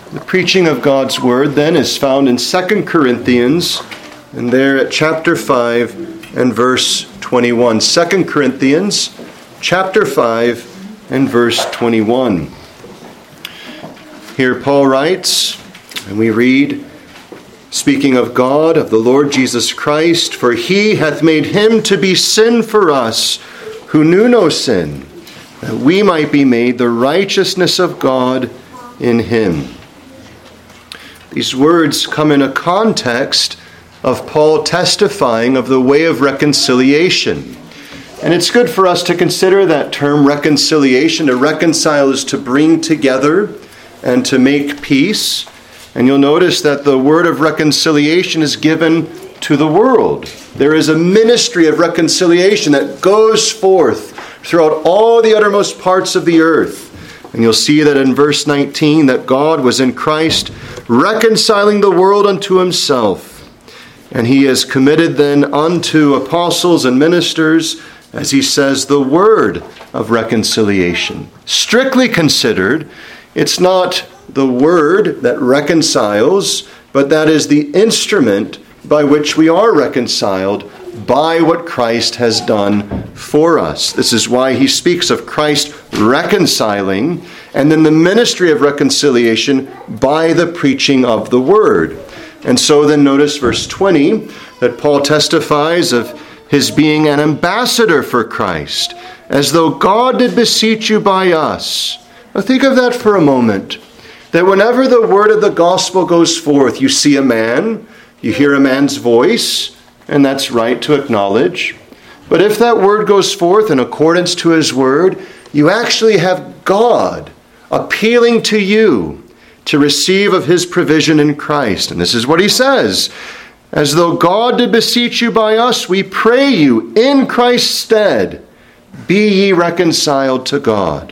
The preaching of God's Word then is found in 2 Corinthians, and there at chapter 5 and verse 21. 2 Corinthians chapter 5 and verse 21. Here Paul writes, and we read, speaking of God, of the Lord Jesus Christ, "For he hath made him to be sin for us, who knew no sin, that we might be made the righteousness of God in him." These words come in a context of Paul testifying of the way of reconciliation. And it's good for us to consider that term reconciliation. To reconcile is to bring together and to make peace. And you'll notice that the word of reconciliation is given to the world. There is a ministry of reconciliation that goes forth throughout all the uttermost parts of the earth. And you'll see that in verse 19 that God was in Christ reconciling the world unto himself. And he has committed then unto apostles and ministers, as he says, the word of reconciliation. Strictly considered, it's not the word that reconciles, but that is the instrument by which we are reconciled by what Christ has done for us. This is why he speaks of Christ reconciling, and then the ministry of reconciliation by the preaching of the word. And so then notice verse 20, that Paul testifies of his being an ambassador for Christ, as though God did beseech you by us. Now think of that for a moment, that whenever the word of the gospel goes forth, you see a man, you hear a man's voice, and that's right to acknowledge. But if that word goes forth in accordance to his word, you actually have God appealing to you to receive of his provision in Christ. And this is what he says, "As though God did beseech you by us, we pray you in Christ's stead, be ye reconciled to God."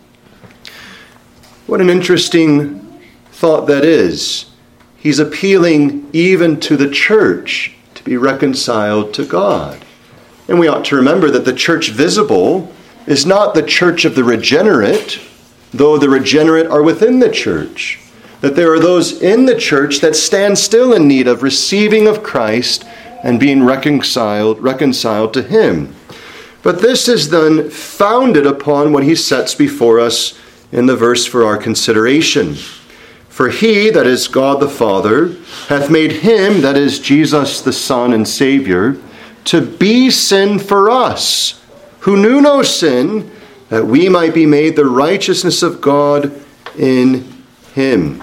What an interesting thought that is. He's appealing even to the church to be reconciled to God. And we ought to remember that the church visible is not the church of the regenerate, though the regenerate are within the church. That there are those in the church that stand still in need of receiving of Christ and being reconciled to him. But this is then founded upon what he sets before us in the verse for our consideration. "For he, that is God the Father, hath made him, that is Jesus the Son and Savior, to be sin for us, who knew no sin, that we might be made the righteousness of God in him."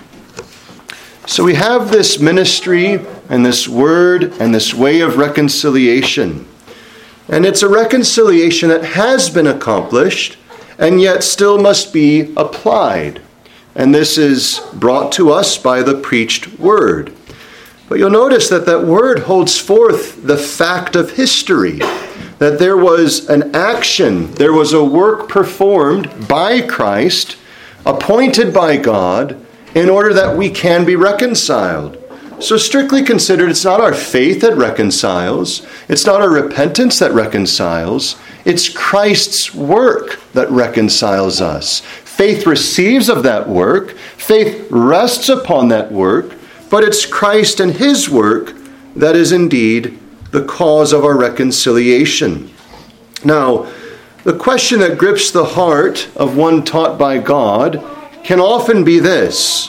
So we have this ministry and this word and this way of reconciliation. And it's a reconciliation that has been accomplished and yet still must be applied. And this is brought to us by the preached word. But you'll notice that that word holds forth the fact of history, that there was an action, there was a work performed by Christ, appointed by God, in order that we can be reconciled. So strictly considered, it's not our faith that reconciles, it's not our repentance that reconciles, it's Christ's work that reconciles us. Faith receives of that work, faith rests upon that work, but it's Christ and his work that is indeed the cause of our reconciliation. Now, the question that grips the heart of one taught by God can often be this: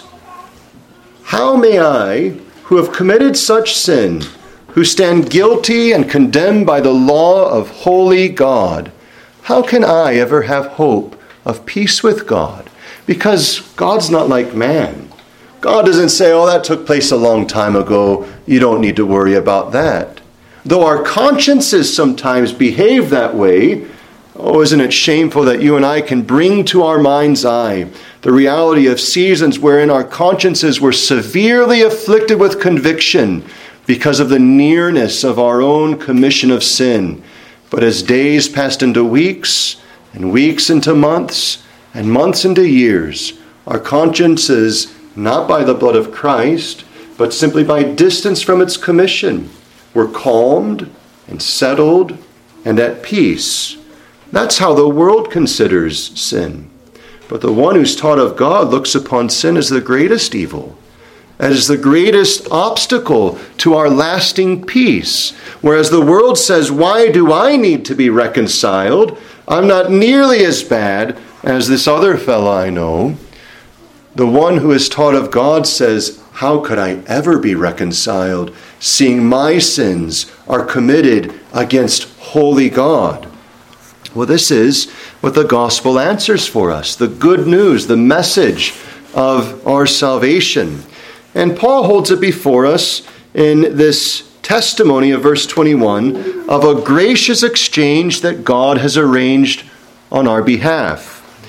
how may I, who have committed such sin, who stand guilty and condemned by the law of holy God, how can I ever have hope of peace with God? Because God's not like man. God doesn't say, "Oh, that took place a long time ago. You don't need to worry about that." Though our consciences sometimes behave that way, oh, isn't it shameful that you and I can bring to our mind's eye the reality of seasons wherein our consciences were severely afflicted with conviction because of the nearness of our own commission of sin. But as days passed into weeks, and weeks into months, and months into years, our consciences, not by the blood of Christ, but simply by distance from its commission, were calmed and settled and at peace. That's how the world considers sin. But the one who's taught of God looks upon sin as the greatest evil, as the greatest obstacle to our lasting peace. Whereas the world says, why do I need to be reconciled? I'm not nearly as bad as this other fellow I know. The one who is taught of God says, how could I ever be reconciled, seeing my sins are committed against holy God? Well, this is what the gospel answers for us, the good news, the message of our salvation. And Paul holds it before us in this testimony of verse 21 of a gracious exchange that God has arranged on our behalf.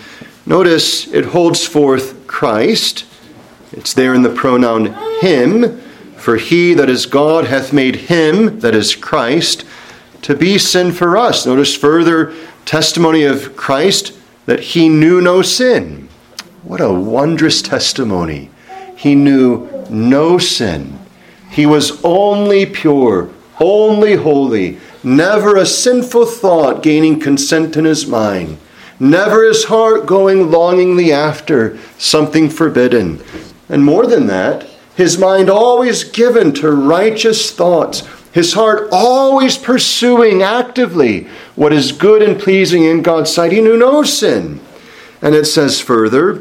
Notice it holds forth Christ. It's there in the pronoun him. For he, that is God, hath made him, that is Christ, to be sin for us. Notice further testimony of Christ that he knew no sin. What a wondrous testimony. He knew no sin. He was only pure, only holy, never a sinful thought gaining consent in his mind, never his heart going longingly after something forbidden. And more than that, his mind always given to righteous thoughts, his heart always pursuing actively what is good and pleasing in God's sight. He knew no sin. And it says further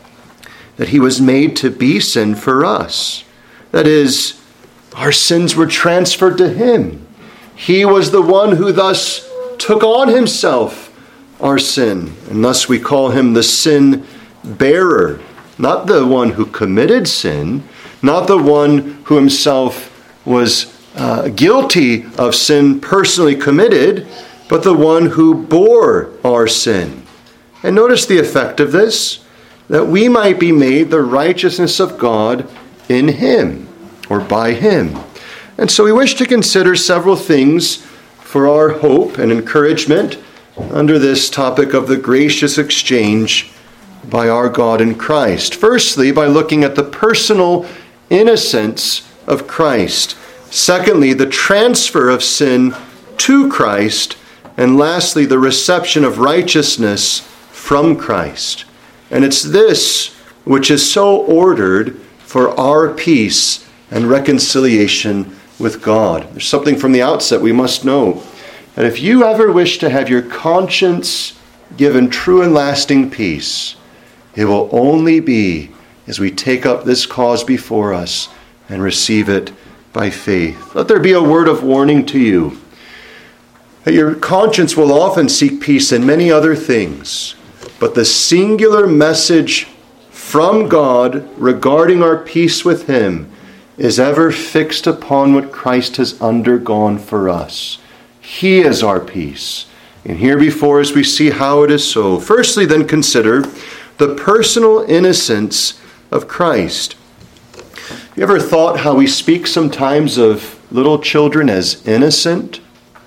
that he was made to be sin for us. That is, our sins were transferred to him. He was the one who thus took on himself our sin. And thus we call him the sin bearer. Not the one who committed sin, not the one who himself was guilty of sin personally committed, but the one who bore our sin. And notice the effect of this, that we might be made the righteousness of God in him, or by him. And so we wish to consider several things for our hope and encouragement under this topic of the gracious exchange by our God in Christ. Firstly, by looking at the personal innocence of Christ. Secondly, the transfer of sin to Christ. And lastly, the reception of righteousness from Christ. And it's this which is so ordered for our peace and reconciliation with God. There's something from the outset we must know. That if you ever wish to have your conscience given true and lasting peace, it will only be as we take up this cause before us and receive it by faith. Let there be a word of warning to you that your conscience will often seek peace in many other things, but the singular message from God regarding our peace with him is ever fixed upon what Christ has undergone for us. He is our peace. And here before us we see how it is so. Firstly, then consider the personal innocence of Christ. You ever thought how we speak sometimes of little children as innocent?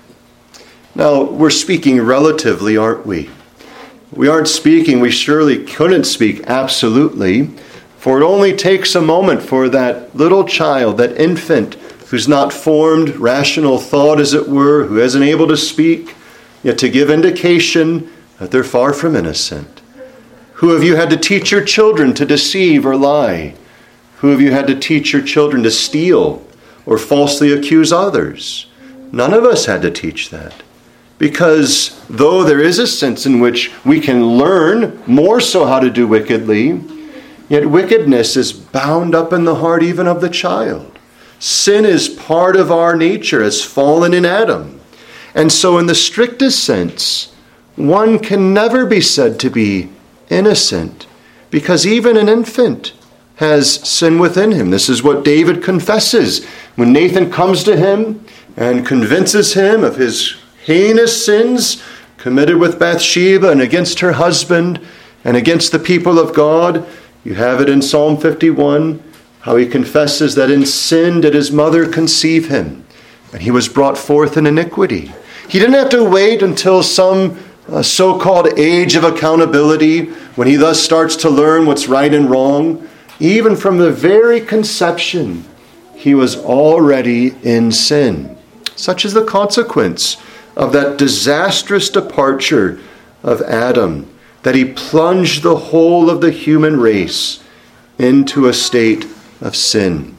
Now, we're speaking relatively, aren't we? We aren't speaking, we surely couldn't speak absolutely, for it only takes a moment for that little child, that infant, who's not formed rational thought, as it were, who isn't able to speak, yet to give indication that they're far from innocent. Who have you had to teach your children to deceive or lie? Who have you had to teach your children to steal or falsely accuse others? None of us had to teach that. Because though there is a sense in which we can learn more so how to do wickedly, yet wickedness is bound up in the heart even of the child. Sin is part of our nature as fallen in Adam. And so in the strictest sense, one can never be said to be innocent, because even an infant has sin within him. This is what David confesses when Nathan comes to him and convinces him of his heinous sins committed with Bathsheba and against her husband and against the people of God. You have it in Psalm 51, how he confesses that in sin did his mother conceive him, and he was brought forth in iniquity. He didn't have to wait until some so-called age of accountability when he thus starts to learn what's right and wrong. Even from the very conception, he was already in sin. Such is the consequence of that disastrous departure of Adam, that he plunged the whole of the human race into a state of sin.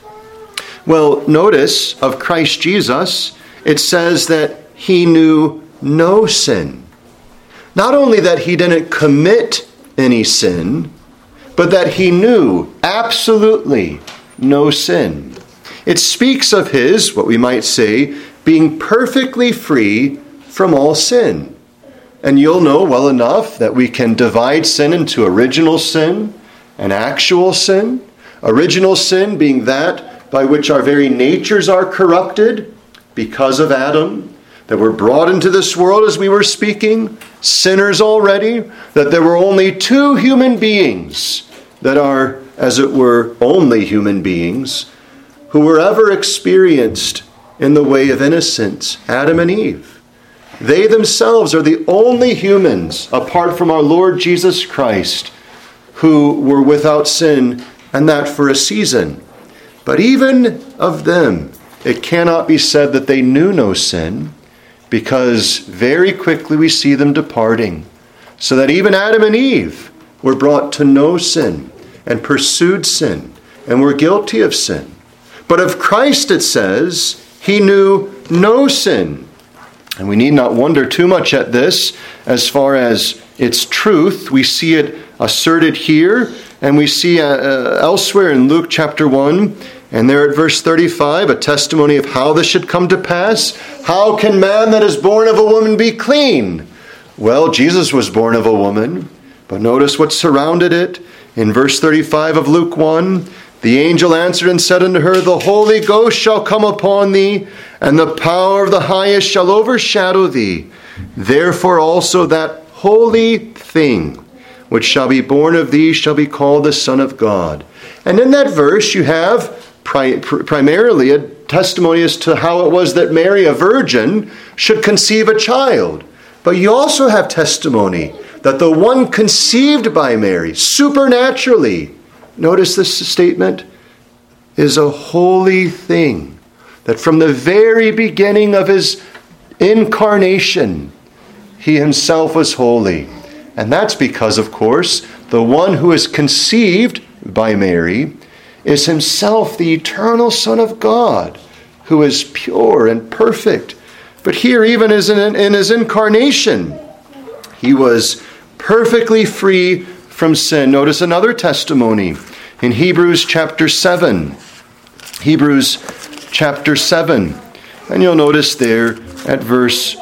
Well, notice of Christ Jesus, it says that he knew no sin. Not only that he didn't commit any sin, but that he knew absolutely no sin. It speaks of his, what we might say, being perfectly free from all sin. And you'll know well enough that we can divide sin into original sin and actual sin. Original sin being that by which our very natures are corrupted because of Adam, that we're brought into this world as we were speaking, sinners already, that there were only two human beings that are, as it were, only human beings, who were ever experienced in the way of innocence, Adam and Eve. They themselves are the only humans, apart from our Lord Jesus Christ, who were without sin, and that for a season. But even of them, it cannot be said that they knew no sin, because very quickly we see them departing, so that even Adam and Eve were brought to know sin and pursued sin and were guilty of sin. But of Christ it says, he knew no sin. And we need not wonder too much at this as far as its truth. We see it asserted here, and we see elsewhere in Luke chapter 1, and there at verse 35, a testimony of how this should come to pass. How can man that is born of a woman be clean? Well, Jesus was born of a woman, but notice what surrounded it. In verse 35 of Luke 1, the angel answered and said unto her, the Holy Ghost shall come upon thee, and the power of the highest shall overshadow thee. Therefore also that holy thing which shall be born of thee shall be called the Son of God. And in that verse you have primarily a testimony as to how it was that Mary, a virgin, should conceive a child. But you also have testimony that the one conceived by Mary supernaturally, notice this statement, is a holy thing. That from the very beginning of his incarnation, he himself was holy. And that's because, of course, the one who is conceived by Mary is himself the eternal Son of God, who is pure and perfect. But here, even in his incarnation, he was perfectly free from sin. Notice another testimony in Hebrews chapter 7. Hebrews chapter 7. And you'll notice there at verse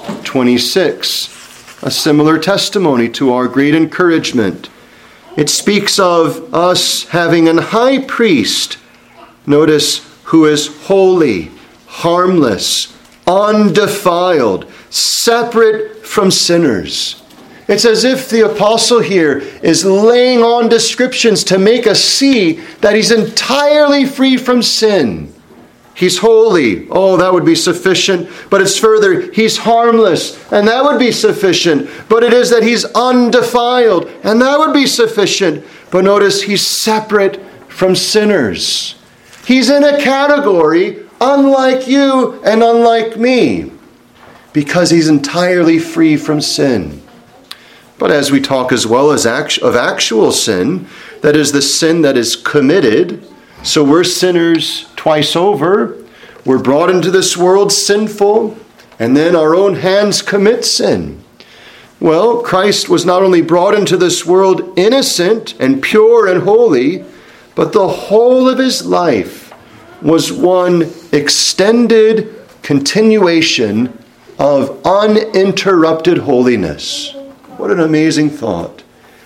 26, a similar testimony to our great encouragement. It speaks of us having an high priest, notice, who is holy, harmless, undefiled, separate from sinners. It's as if the apostle here is laying on descriptions to make us see that he's entirely free from sin. He's holy. Oh, that would be sufficient. But it's further, he's harmless. And that would be sufficient. But it is that he's undefiled. And that would be sufficient. But notice, he's separate from sinners. He's in a category unlike you and unlike me, because he's entirely free from sin. But as we talk as well as of actual sin, that is the sin that is committed, so we're sinners twice over. We're brought into this world sinful, and then our own hands commit sin. Well, Christ was not only brought into this world innocent and pure and holy, but the whole of his life was one extended continuation of uninterrupted holiness. What an amazing thought.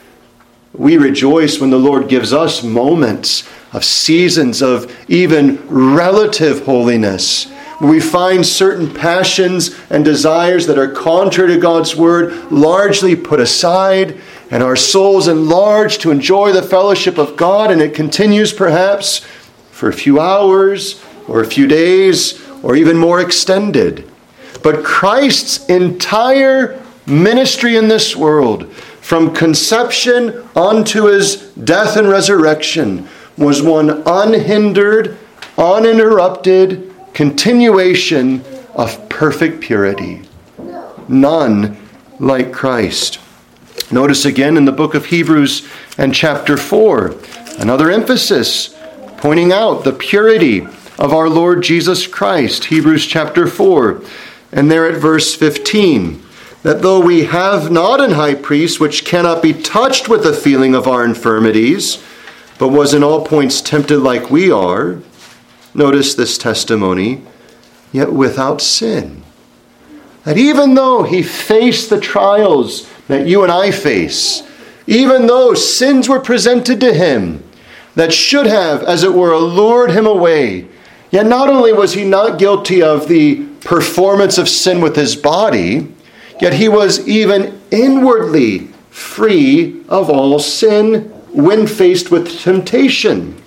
We rejoice when the Lord gives us moments of seasons of even relative holiness, where we find certain passions and desires that are contrary to God's word largely put aside, and our souls enlarged to enjoy the fellowship of God, and it continues perhaps for a few hours or a few days or even more extended. But Christ's entire ministry in this world, from conception unto his death and resurrection, was one unhindered, uninterrupted continuation of perfect purity. None like Christ. Notice again in the book of Hebrews and chapter 4, another emphasis pointing out the purity of our Lord Jesus Christ. Hebrews chapter 4, and there at verse 15, that though we have not an high priest which cannot be touched with the feeling of our infirmities, but was in all points tempted like we are, notice this testimony, yet without sin. That even though he faced the trials that you and I face, even though sins were presented to him that should have, as it were, lured him away, yet not only was he not guilty of the performance of sin with his body, yet he was even inwardly free of all sin when faced with temptation.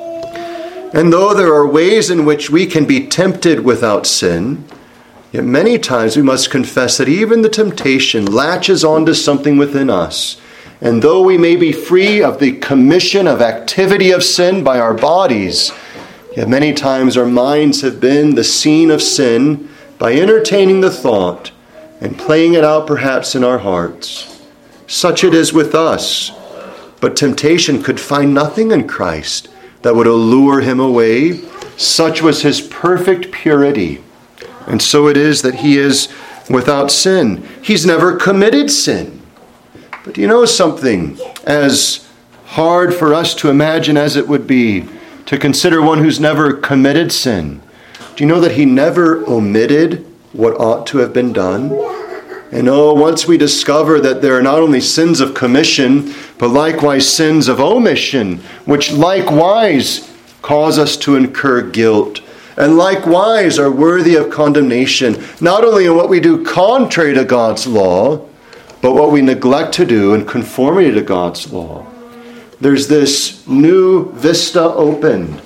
And though there are ways in which we can be tempted without sin, yet many times we must confess that even the temptation latches onto something within us. And though we may be free of the commission of activity of sin by our bodies, yet many times our minds have been the scene of sin by entertaining the thought and playing it out perhaps in our hearts. Such it is with us. But temptation could find nothing in Christ that would allure him away. Such was his perfect purity. And so it is that he is without sin. He's never committed sin. But do you know something? As hard for us to imagine as it would be to consider one who's never committed sin, do you know that he never omitted what ought to have been done? And once we discover that there are not only sins of commission, but likewise sins of omission, which likewise cause us to incur guilt, and likewise are worthy of condemnation, not only in what we do contrary to God's law, but what we neglect to do in conformity to God's law. There's this new vista opened,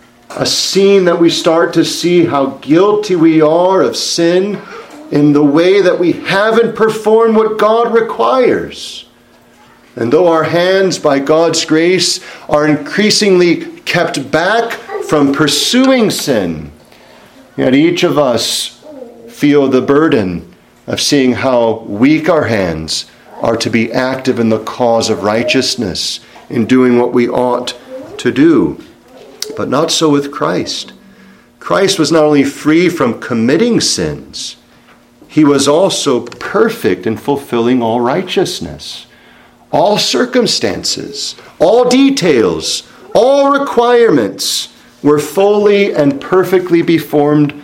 a scene that we start to see how guilty we are of sin in the way that we haven't performed what God requires. And though our hands, by God's grace, are increasingly kept back from pursuing sin, yet each of us feel the burden of seeing how weak our hands are to be active in the cause of righteousness, in doing what we ought to do. But not so with Christ. Christ was not only free from committing sins, he was also perfect in fulfilling all righteousness. All circumstances, all details, all requirements were fully and perfectly performed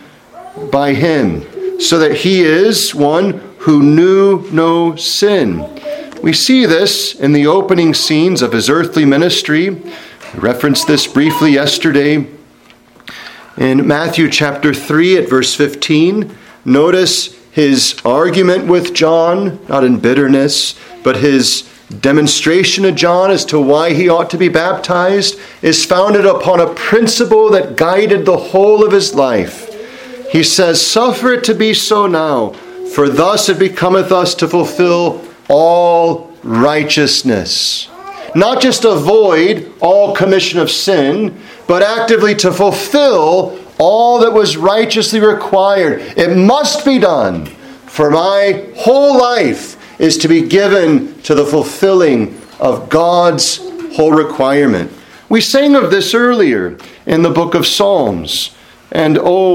by him, so that he is one who knew no sin. We see this in the opening scenes of his earthly ministry. I referenced this briefly yesterday. In Matthew chapter 3 at verse 15, notice his argument with John, not in bitterness, but his demonstration to John as to why he ought to be baptized is founded upon a principle that guided the whole of his life. He says, "Suffer it to be so now, for thus it becometh us to fulfill all righteousness." Not just avoid all commission of sin, but actively to fulfill all that was righteously required. It must be done, for my whole life is to be given to the fulfilling of God's whole requirement. We sang of this earlier in the book of Psalms. And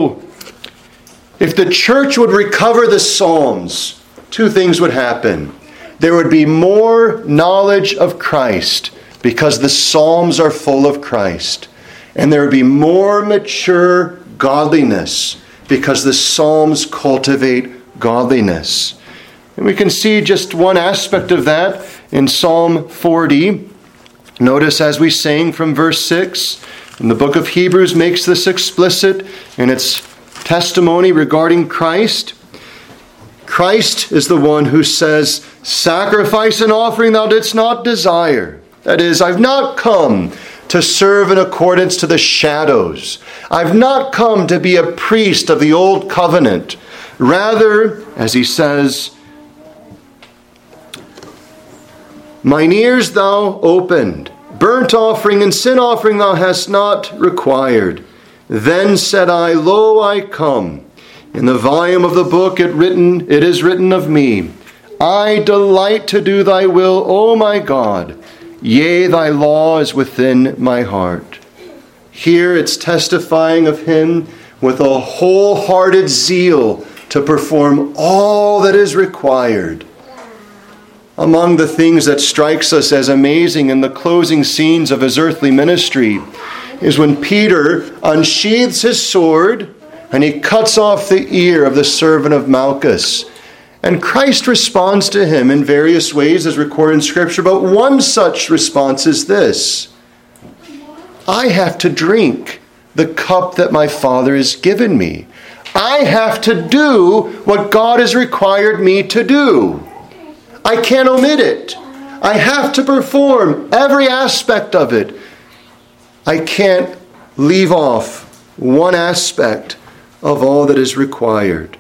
if the church would recover the Psalms, two things would happen. There would be more knowledge of Christ because the Psalms are full of Christ. And there would be more mature godliness because the Psalms cultivate godliness. And we can see just one aspect of that in Psalm 40. Notice as we sang from verse 6, and the book of Hebrews makes this explicit in its testimony regarding Christ. Christ is the one who says, "Sacrifice and offering thou didst not desire." That is, I've not come to serve in accordance to the shadows. I've not come to be a priest of the old covenant. Rather, as he says, "Mine ears thou opened, burnt offering and sin offering thou hast not required. Then said I, Lo, I come. In the volume of the book it is written of me, I delight to do thy will, O my God. Yea, thy law is within my heart. Here it's testifying of him with a wholehearted zeal to perform all that is required. Among the things that strikes us as amazing in the closing scenes of his earthly ministry is when Peter unsheathes his sword and he cuts off the ear of the servant of Malchus. And Christ responds to him in various ways as recorded in Scripture, but one such response is this: I have to drink the cup that my Father has given me. I have to do what God has required me to do. I can't omit it. I have to perform every aspect of it. I can't leave off one aspect of all that is required.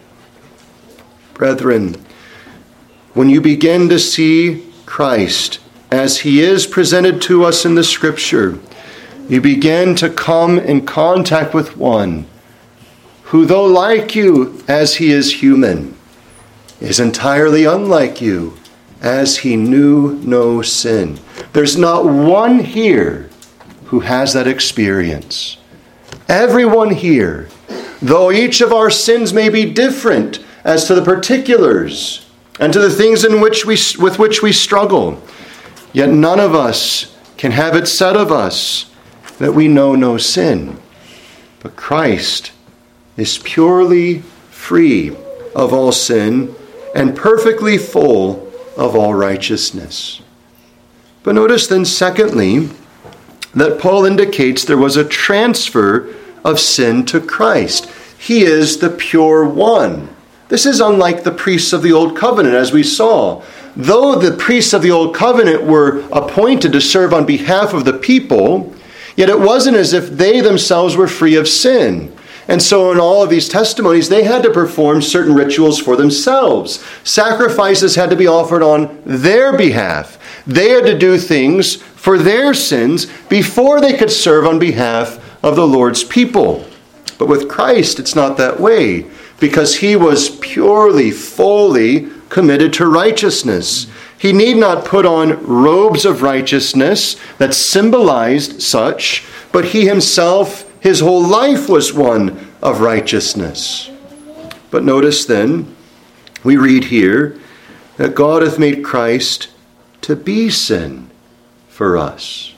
Brethren, when you begin to see Christ as he is presented to us in the Scripture, you begin to come in contact with one who, though like you as he is human, is entirely unlike you as he knew no sin. There's not one here who has that experience. Everyone here, though each of our sins may be different as to the particulars and to the things with which we struggle, yet none of us can have it said of us that we know no sin. But Christ is purely free of all sin and perfectly full of all righteousness. But notice then, secondly, that Paul indicates there was a transfer of sin to Christ. He is the pure one. This is unlike the priests of the Old Covenant, as we saw. Though the priests of the Old Covenant were appointed to serve on behalf of the people, yet it wasn't as if they themselves were free of sin. And so in all of these testimonies, they had to perform certain rituals for themselves. Sacrifices had to be offered on their behalf. They had to do things for their sins before they could serve on behalf of the Lord's people. But with Christ, it's not that way, because he was purely, fully committed to righteousness. He need not put on robes of righteousness that symbolized such, but he himself, his whole life was one of righteousness. But notice then, we read here that God hath made Christ to be sin for us.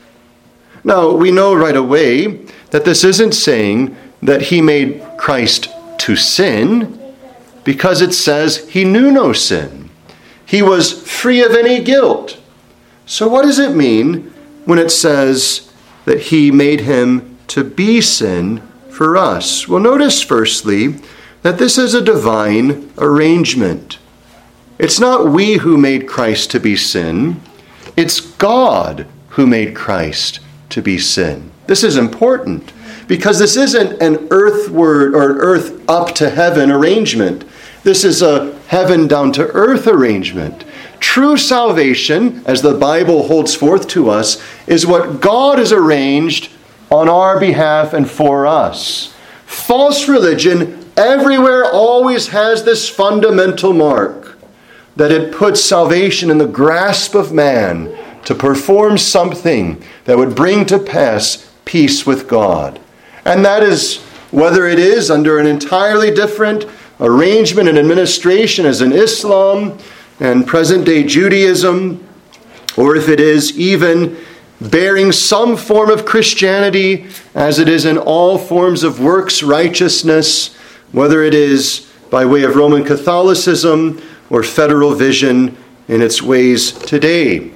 Now, we know right away that this isn't saying that he made Christ to sin, because it says he knew no sin. He was free of any guilt. So what does it mean when it says that he made him to be sin for us? Well, notice firstly that this is a divine arrangement. It's not we who made Christ to be sin. It's God who made Christ to be sin. This is important because this isn't an earthward or an earth up to heaven arrangement. This is a heaven down to earth arrangement. True salvation, as the Bible holds forth to us, is what God has arranged on our behalf and for us. False religion everywhere always has this fundamental mark, that it puts salvation in the grasp of man to perform something that would bring to pass peace with God. And that is whether it is under an entirely different arrangement and administration as in Islam and present-day Judaism, or if it is even bearing some form of Christianity as it is in all forms of works righteousness, whether it is by way of Roman Catholicism or federal vision in its ways today.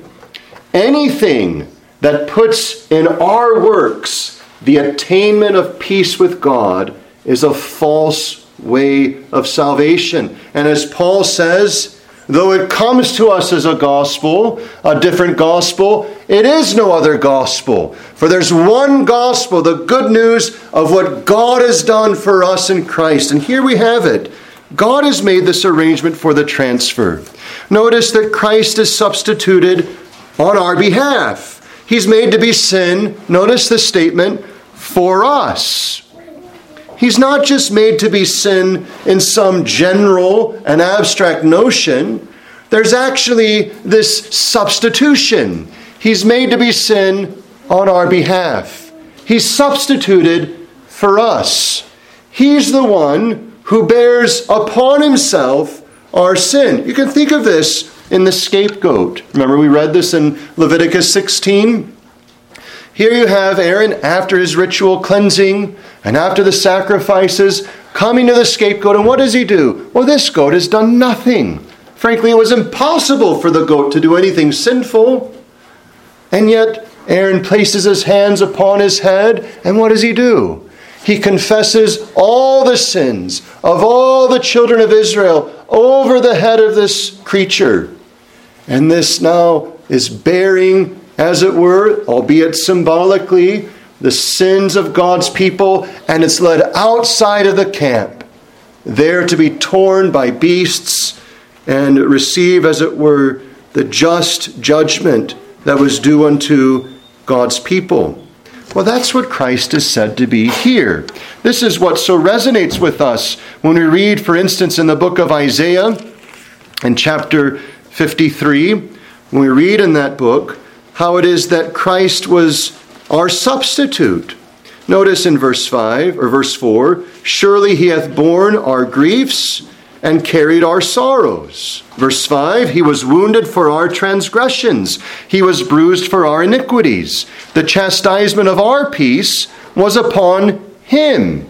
Anything that puts in our works the attainment of peace with God is a false way of salvation. And as Paul says, though it comes to us as a gospel, a different gospel, it is no other gospel. For there's one gospel, the good news of what God has done for us in Christ. And here we have it. God has made this arrangement for the transfer. Notice that Christ is substituted on our behalf. He's made to be sin, notice the statement, for us. He's not just made to be sin in some general and abstract notion. there's actually this substitution. He's made to be sin on our behalf. He's substituted for us. He's the one who bears upon himself our sin. You can think of this in the scapegoat. Remember, we read this in Leviticus 16. Here you have Aaron, after his ritual cleansing and after the sacrifices, coming to the scapegoat. And what does he do? Well, this goat has done nothing. Frankly, it was impossible for the goat to do anything sinful. And yet, Aaron places his hands upon his head, and what does he do? He confesses all the sins of all the children of Israel over the head of this creature. And this now is bearing, as it were, albeit symbolically, the sins of God's people, and it's led outside of the camp, there to be torn by beasts and receive, as it were, the just judgment that was due unto God's people. Well, that's what Christ is said to be here. This is what so resonates with us when we read, for instance, in the book of Isaiah, in chapter 53, when we read in that book how it is that Christ was our substitute. Notice in verse 5 or verse 4, surely he hath borne our griefs and carried our sorrows. Verse 5, he was wounded for our transgressions. He was bruised for our iniquities. The chastisement of our peace was upon him.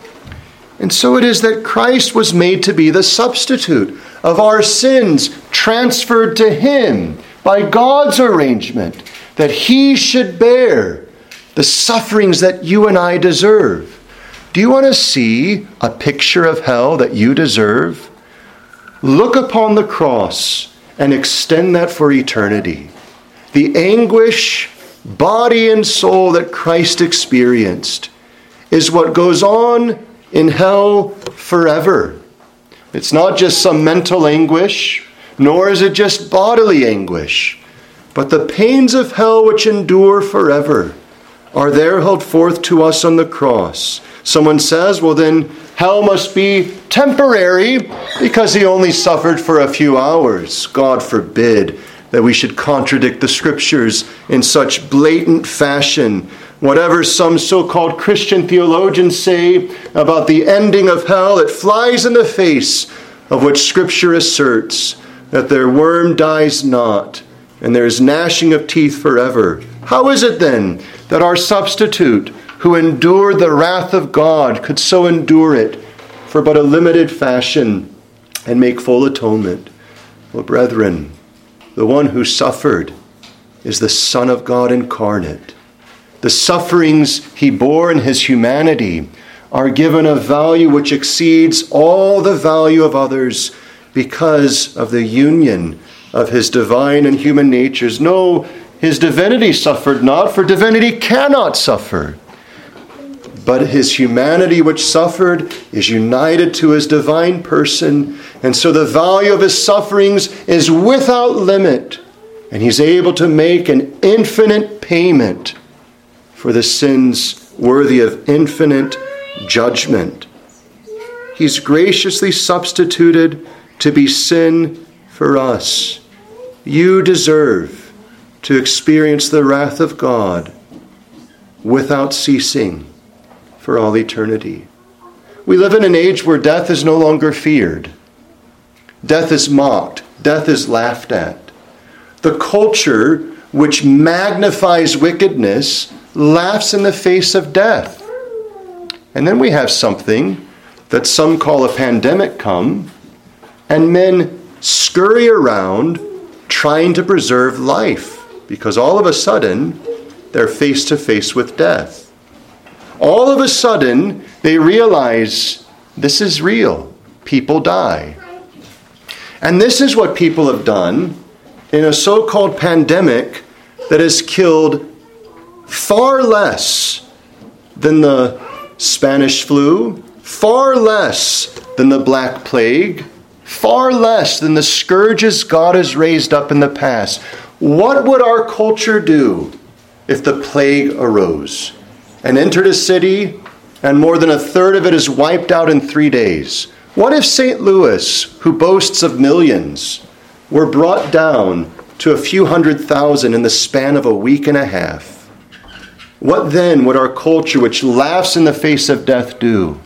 And so it is that Christ was made to be the substitute of our sins, transferred to him by God's arrangement, that he should bear the sufferings that you and I deserve. Do you want to see a picture of hell that you deserve? Look upon the cross and extend that for eternity. The anguish, body and soul that Christ experienced is what goes on in hell forever. It's not just some mental anguish, nor is it just bodily anguish, but the pains of hell which endure forever are there held forth to us on the cross. Someone says, well then, hell must be temporary because he only suffered for a few hours. God forbid that we should contradict the Scriptures in such blatant fashion. Whatever some so-called Christian theologians say about the ending of hell, it flies in the face of which Scripture asserts that their worm dies not and there is gnashing of teeth forever. How is it then that our substitute, who endured the wrath of God, could so endure it for but a limited fashion and make full atonement? Well, brethren, the one who suffered is the Son of God incarnate. The sufferings he bore in his humanity are given a value which exceeds all the value of others because of the union of his divine and human natures. No, his divinity suffered not, for divinity cannot suffer. But his humanity which suffered is united to his divine person. And so the value of his sufferings is without limit. And he's able to make an infinite payment for the sins worthy of infinite judgment. He's graciously substituted to be sin for us. You deserve to experience the wrath of God without ceasing for all eternity. We live in an age where death is no longer feared. Death is mocked. Death is laughed at. The culture which magnifies wickedness laughs in the face of death. And then we have something that some call a pandemic come, and men scurry around trying to preserve life because all of a sudden they're face to face with death. All of a sudden they realize this is real. People die. And this is what people have done in a so-called pandemic that has killed far less than the Spanish flu, far less than the Black Plague, far less than the scourges God has raised up in the past. What would our culture do if the plague arose and entered a city and more than a third of it is wiped out in 3 days? What if St. Louis, who boasts of millions, were brought down to a few 100,000 in the span of a week and a half, what then would our culture, which laughs in the face of death, do?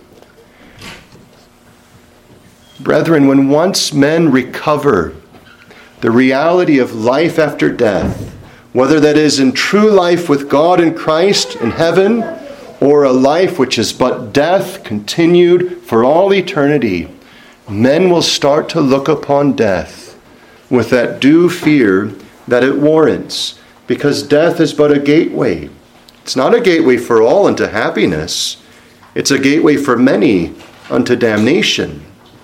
Brethren, when once men recover the reality of life after death, whether that is in true life with God in Christ in heaven, or a life which is but death continued for all eternity, men will start to look upon death with that due fear that it warrants, because death is but a gateway. It's not a gateway for all unto happiness. It's a gateway for many unto damnation.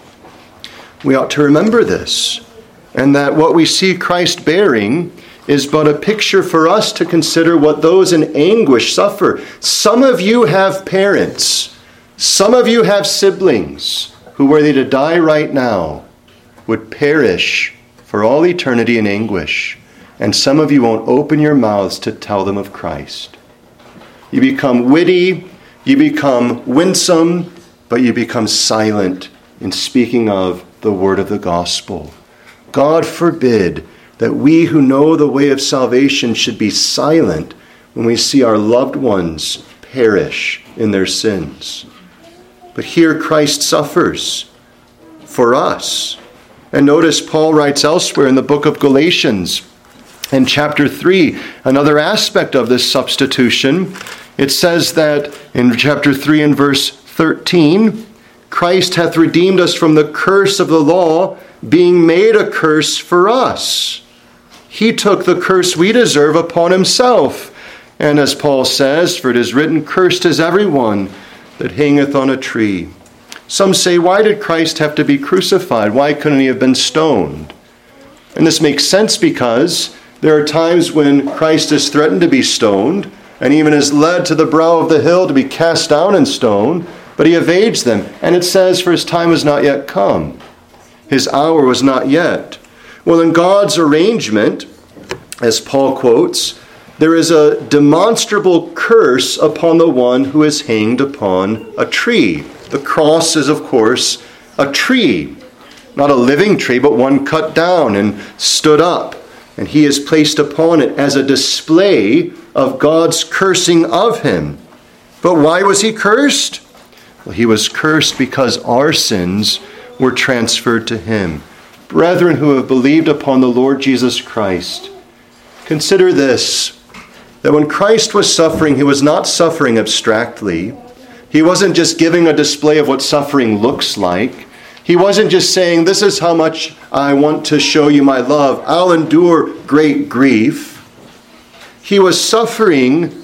We ought to remember this, and that what we see Christ bearing is but a picture for us to consider what those in anguish suffer. Some of you have parents, some of you have siblings who, were they to die right now, would perish for all eternity in anguish. And some of you won't open your mouths to tell them of Christ. You become witty, you become winsome, but you become silent in speaking of the word of the gospel. God forbid that we who know the way of salvation should be silent when we see our loved ones perish in their sins. But here Christ suffers for us. And notice Paul writes elsewhere in the book of Galatians, in chapter 3, another aspect of this substitution. It says that in chapter 3 and verse 13, Christ hath redeemed us from the curse of the law, being made a curse for us. He took the curse we deserve upon himself. And as Paul says, for it is written, cursed is everyone that hangeth on a tree. Some say, why did Christ have to be crucified? Why couldn't he have been stoned? And this makes sense because there are times when Christ is threatened to be stoned, and even is led to the brow of the hill to be cast down and stoned, but he evades them. And it says, for his time was not yet come. His hour was not yet. Well, in God's arrangement, as Paul quotes, there is a demonstrable curse upon the one who is hanged upon a tree. The cross is, of course, a tree. Not a living tree, but one cut down and stood up. And he is placed upon it as a display of God's cursing of him. But why was he cursed? Well, he was cursed because our sins were transferred to him. Brethren who have believed upon the Lord Jesus Christ, consider this, that when Christ was suffering, he was not suffering abstractly. He wasn't just giving a display of what suffering looks like. He wasn't just saying, this is how much I want to show you my love. I'll endure great grief. He was suffering,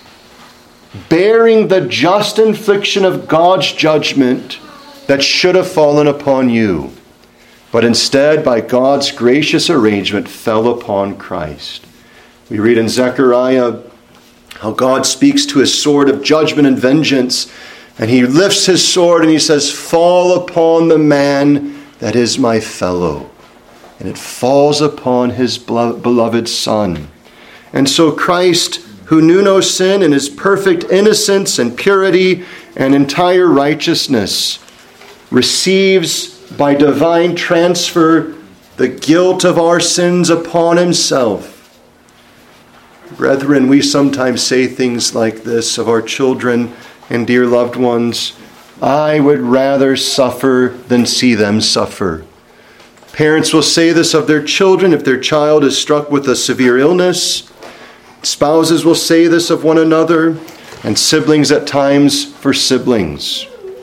bearing the just infliction of God's judgment that should have fallen upon you, but instead, by God's gracious arrangement, fell upon Christ. We read in Zechariah how God speaks to his sword of judgment and vengeance, and he lifts his sword and he says, fall upon the man that is my fellow. And it falls upon his beloved Son. And so Christ, who knew no sin in his perfect innocence and purity and entire righteousness, receives by divine transfer the guilt of our sins upon himself. Brethren, we sometimes say things like this of our children and dear loved ones. I would rather suffer than see them suffer. Parents will say this of their children if their child is struck with a severe illness. Spouses will say this of one another, and siblings at times for siblings.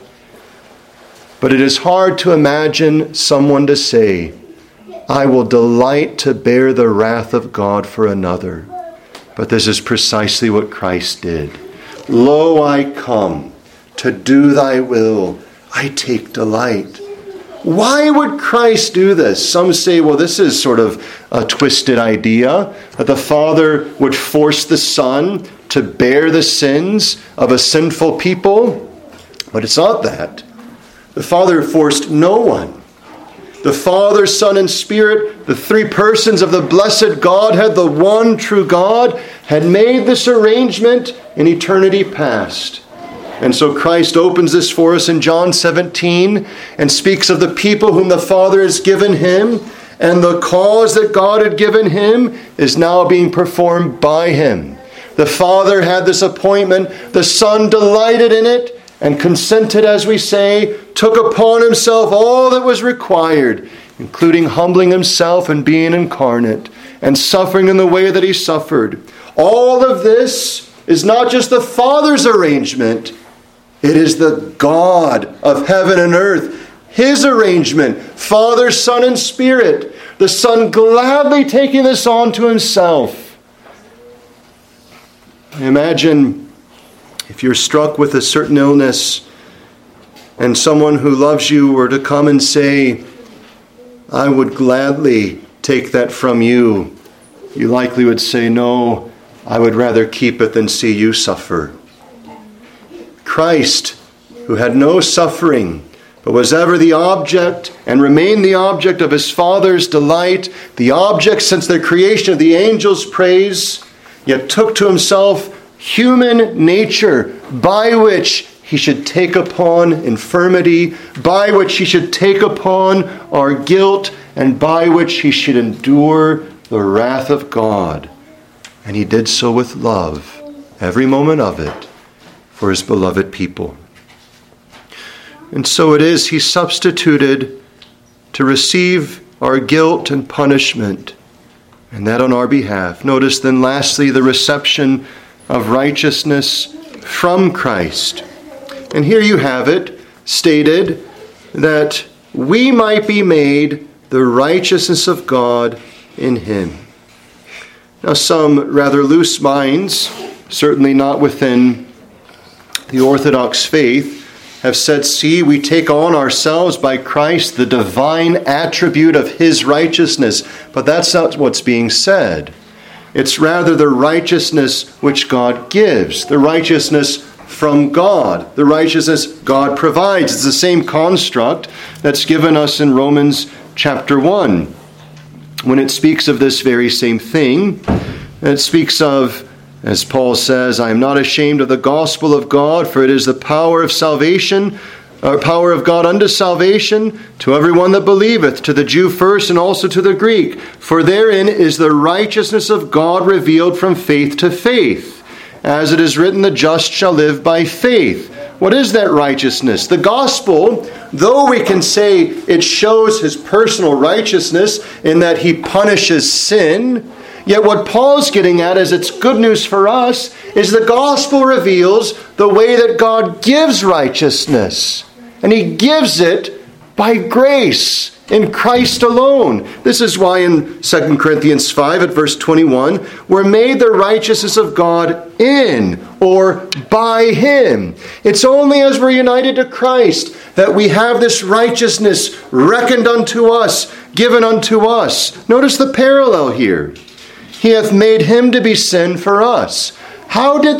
But it is hard to imagine someone to say, I will delight to bear the wrath of God for another. But this is precisely what Christ did. Lo, I come to do thy will. I take delight. Why would Christ do this? Some say, well, this is sort of a twisted idea, that the Father would force the Son to bear the sins of a sinful people. But it's not that. The Father forced no one. The Father, Son, and Spirit, the three persons of the blessed Godhead, the one true God, had made this arrangement in eternity past. And so Christ opens this for us in John 17 and speaks of the people whom the Father has given him And the cause that God had given him is now being performed by him. The Father had this appointment. The Son delighted in it and consented, as we say, took upon himself all that was required, including humbling himself and being incarnate and suffering in the way that he suffered. All of this is not just the Father's arrangement. It is the God of heaven and earth, his arrangement, Father, Son, and Spirit. The Son gladly taking this on to himself. Imagine if you're struck with a certain illness and someone who loves you were to come and say, I would gladly take that from you. You likely would say, no, I would rather keep it than see you suffer. Christ, who had no suffering, but was ever the object and remained the object of his Father's delight, the object since the creation of the angels' praise, yet took to himself human nature by which he should take upon infirmity, by which he should take upon our guilt, and by which he should endure the wrath of God. And he did so with love, every moment of it, for his beloved people. And so it is, he substituted to receive our guilt and punishment, and that on our behalf. Notice then lastly the reception of righteousness from Christ. And here you have it stated that we might be made the righteousness of God in him. Now some rather loose minds, certainly not within the Orthodox faith, have said, see, we take on ourselves by Christ the divine attribute of his righteousness. But that's not what's being said. It's rather the righteousness which God gives, the righteousness from God, the righteousness God provides. It's the same construct that's given us in Romans chapter 1. When it speaks of this very same thing, it speaks of, as Paul says, I am not ashamed of the gospel of God, for it is the power of salvation, or power of God unto salvation, to everyone that believeth, to the Jew first and also to the Greek. For therein is the righteousness of God revealed from faith to faith. As it is written, the just shall live by faith. What is that righteousness? The gospel, though we can say it shows his personal righteousness in that he punishes sin, yet what Paul's getting at is it's good news for us, is the gospel reveals the way that God gives righteousness. And he gives it by grace in Christ alone. This is why in 2 Corinthians 5 at verse 21, we're made the righteousness of God in or by him. It's only as we're united to Christ that we have this righteousness reckoned unto us, given unto us. Notice the parallel here. He hath made him to be sin for us. How did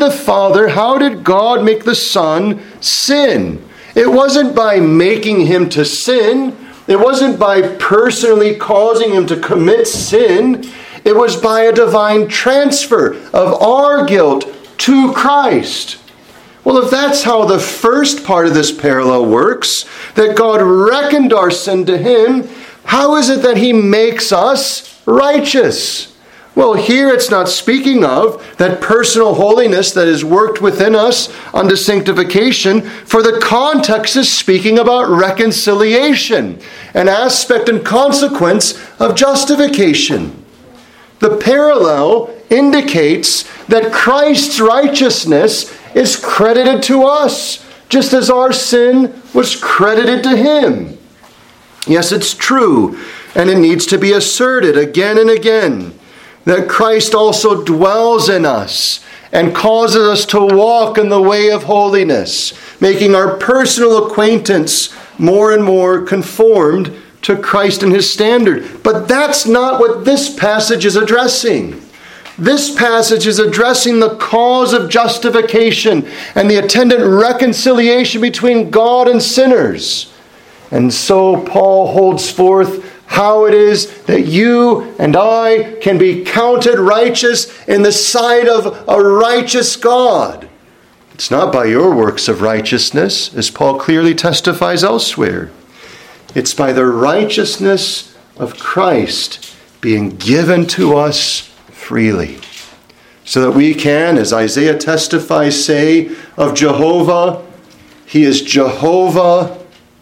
God make the Son sin? It wasn't by making him to sin. It wasn't by personally causing him to commit sin. It was by a divine transfer of our guilt to Christ. Well, if that's how the first part of this parallel works, that God reckoned our sin to him, how is it that he makes us righteous? Well, here it's not speaking of that personal holiness that is worked within us unto sanctification, for the context is speaking about reconciliation, an aspect and consequence of justification. The parallel indicates that Christ's righteousness is credited to us, just as our sin was credited to him. Yes, it's true, and it needs to be asserted again and again, that Christ also dwells in us and causes us to walk in the way of holiness, making our personal acquaintance more and more conformed to Christ and his standard. But that's not what this passage is addressing. This passage is addressing the cause of justification and the attendant reconciliation between God and sinners. And so Paul holds forth how it is that you and I can be counted righteous in the sight of a righteous God. It's not by your works of righteousness, as Paul clearly testifies elsewhere. It's by the righteousness of Christ being given to us freely, so that we can, as Isaiah testifies, say of Jehovah, He is Jehovah,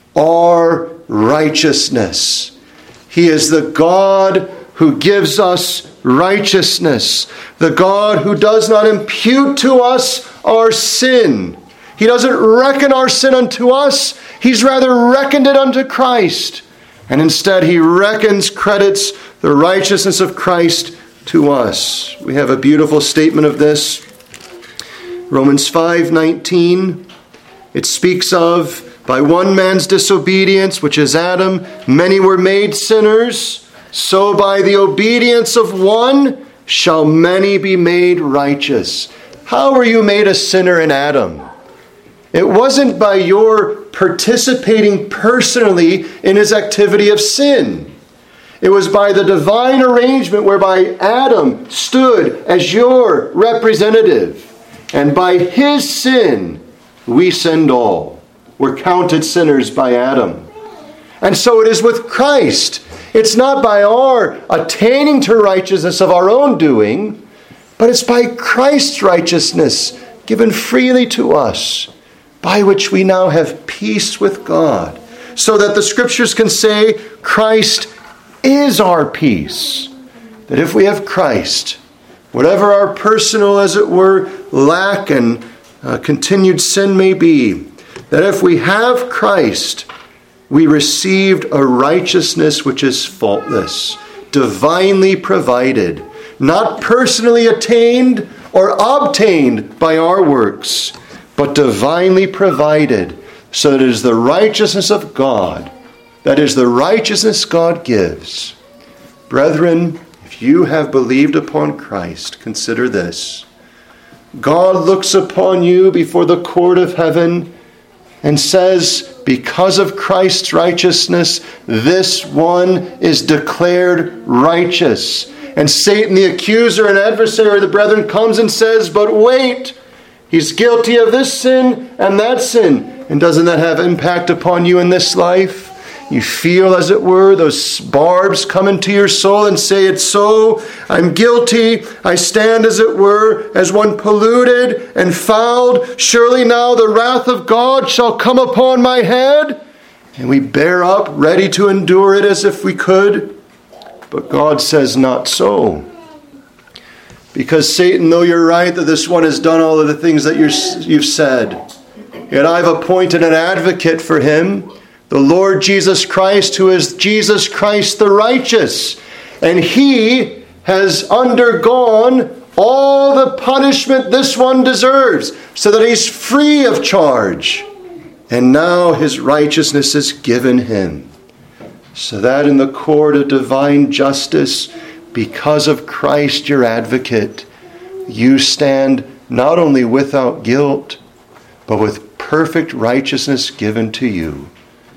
our righteousness. He is the God who gives us righteousness, the God who does not impute to us our sin. He doesn't reckon our sin unto us. He's rather reckoned it unto Christ. And instead He credits the righteousness of Christ to us. We have a beautiful statement of this. Romans 5:19. It speaks of, by one man's disobedience, which is Adam, many were made sinners. So by the obedience of one shall many be made righteous. How were you made a sinner in Adam? It wasn't by your participating personally in his activity of sin. It was by the divine arrangement whereby Adam stood as your representative. And by his sin, we sinned all. We're counted sinners by Adam. And so it is with Christ. It's not by our attaining to righteousness of our own doing, but it's by Christ's righteousness given freely to us, by which we now have peace with God, so that the Scriptures can say Christ is our peace. That if we have Christ, whatever our personal, as it were, lack and continued sin may be, that if we have Christ, we received a righteousness which is faultless, divinely provided, not personally attained or obtained by our works, but divinely provided, so that it is the righteousness of God, that is the righteousness God gives. Brethren, if you have believed upon Christ, consider this. God looks upon you before the court of heaven and says, because of Christ's righteousness, this one is declared righteous. And Satan, the accuser and adversary of the brethren, comes and says, but wait, he's guilty of this sin and that sin. And doesn't that have impact upon you in this life? You feel, as it were, those barbs come into your soul and say, it's so, I'm guilty, I stand, as it were, as one polluted and fouled. Surely now the wrath of God shall come upon my head. And we bear up, ready to endure it as if we could. But God says, not so. Because Satan, though you're right that this one has done all of the things that you've said, yet I've appointed an advocate for him, the Lord Jesus Christ, who is Jesus Christ the righteous. And He has undergone all the punishment this one deserves, so that he's free of charge. And now His righteousness is given him, so that in the court of divine justice, because of Christ your advocate, you stand not only without guilt, but with perfect righteousness given to you,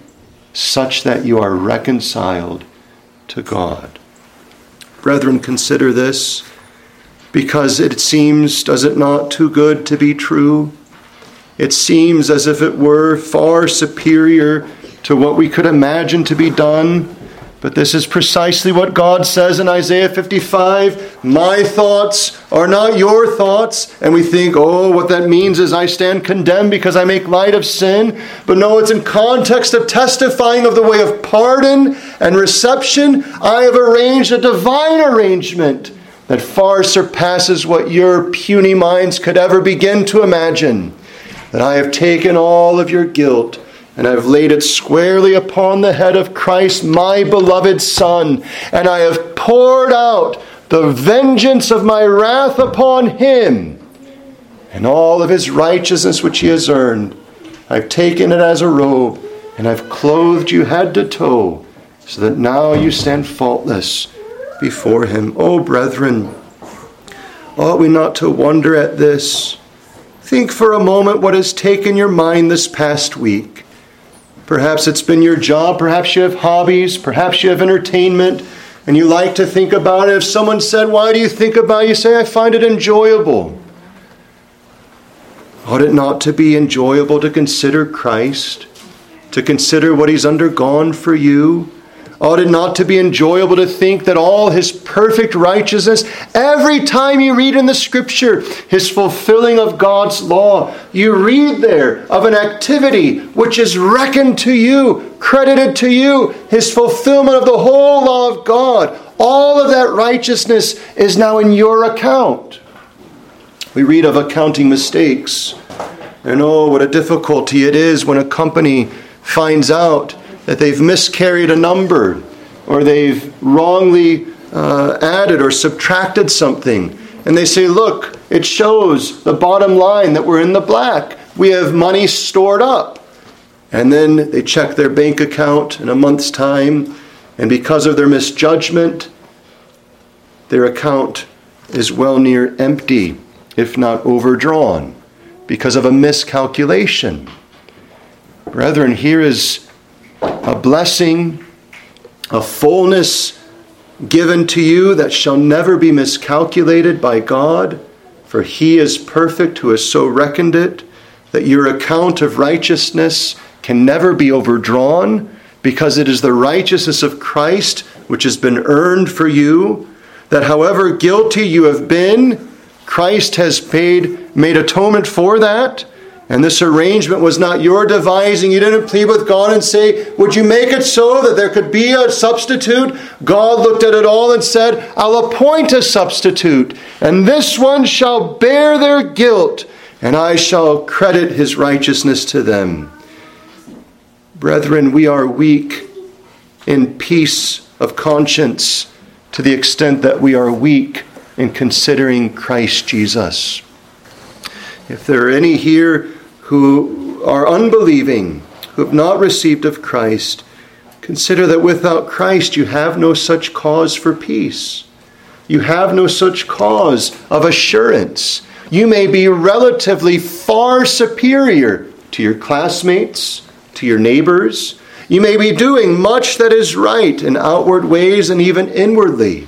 such that you are reconciled to God. Brethren, consider this, because it seems, does it not, too good to be true? It seems as if it were far superior to what we could imagine to be done. But this is precisely what God says in Isaiah 55. My thoughts are not your thoughts. And we think, oh, what that means is I stand condemned because I make light of sin. But no, it's in context of testifying of the way of pardon and reception. I have arranged a divine arrangement that far surpasses what your puny minds could ever begin to imagine. That I have taken all of your guilt, and I have laid it squarely upon the head of Christ, my beloved Son. And I have poured out the vengeance of my wrath upon Him. And all of His righteousness which He has earned, I've taken it as a robe, and I've clothed you head to toe, so that now you stand faultless before Him. Oh, brethren, ought we not to wonder at this? Think for a moment what has taken your mind this past week. Perhaps it's been your job, perhaps you have hobbies, perhaps you have entertainment, and you like to think about it. If someone said, why do you think about it? You say, I find it enjoyable. Ought it not to be enjoyable to consider Christ, to consider what He's undergone for you? ought it not to be enjoyable to think that all his perfect righteousness, every time you read in the Scripture his fulfilling of God's law, you read there of an activity which is reckoned to you, credited to you, his fulfillment of the whole law of God. All of that righteousness is now in your account. We read of accounting mistakes. And oh, what a difficulty it is when a company finds out that they've miscarried a number, or they've wrongly added or subtracted something. And they say, look, it shows the bottom line that we're in the black. We have money stored up. And then they check their bank account in a month's time, and because of their misjudgment, their account is well near empty, if not overdrawn, because of a miscalculation. Brethren, here is a blessing, a fullness given to you that shall never be miscalculated by God, for he is perfect who has so reckoned it, that your account of righteousness can never be overdrawn, because it is the righteousness of Christ which has been earned for you, that however guilty you have been, Christ has made atonement for that. And this arrangement was not your devising. You didn't plead with God and say, would you make it so that there could be a substitute? God looked at it all and said, I'll appoint a substitute, and this one shall bear their guilt, and I shall credit his righteousness to them. Brethren, we are weak in peace of conscience to the extent that we are weak in considering Christ Jesus. If there are any here who are unbelieving, who have not received of Christ, consider that without Christ you have no such cause for peace. You have no such cause of assurance. You may be relatively far superior to your classmates, to your neighbors. You may be doing much that is right in outward ways and even inwardly.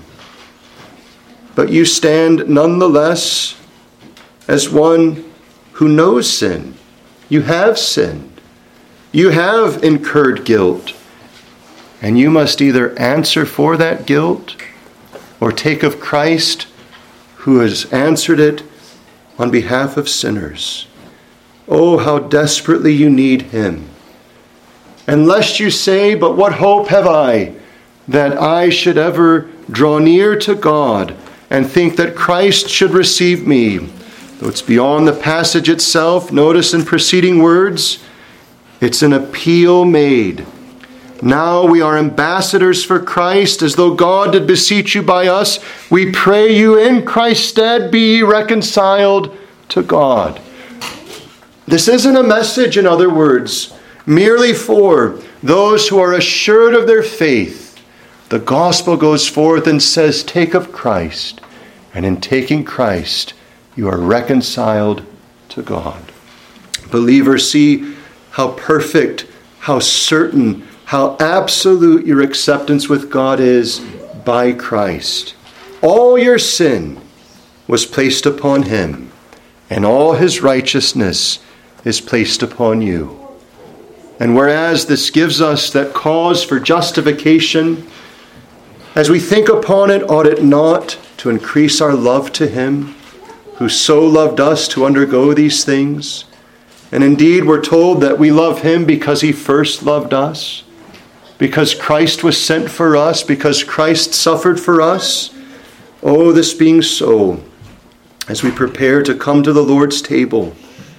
But you stand nonetheless as one who knows sin. You have sinned. You have incurred guilt. And you must either answer for that guilt or take of Christ who has answered it on behalf of sinners. Oh, how desperately you need him. And lest you say, but what hope have I that I should ever draw near to God and think that Christ should receive me? Though it's beyond the passage itself, notice in preceding words, it's an appeal made. Now we are ambassadors for Christ, as though God did beseech you by us. We pray you in Christ's stead be ye reconciled to God. This isn't a message, in other words, merely for those who are assured of their faith. The gospel goes forth and says, take of Christ, and in taking Christ, you are reconciled to God. Believers, see how perfect, how certain, how absolute your acceptance with God is by Christ. All your sin was placed upon him, and all his righteousness is placed upon you. And whereas this gives us that cause for justification, as we think upon it, ought it not to increase our love to him, who so loved us to undergo these things? And indeed, we're told that we love him because he first loved us, because Christ was sent for us, because Christ suffered for us. Oh, this being so, as we prepare to come to the Lord's table,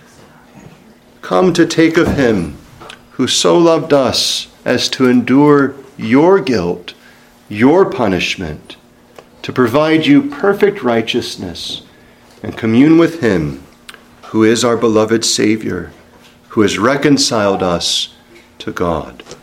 come to take of him who so loved us as to endure your guilt, your punishment, to provide you perfect righteousness, and commune with him who is our beloved Savior, who has reconciled us to God.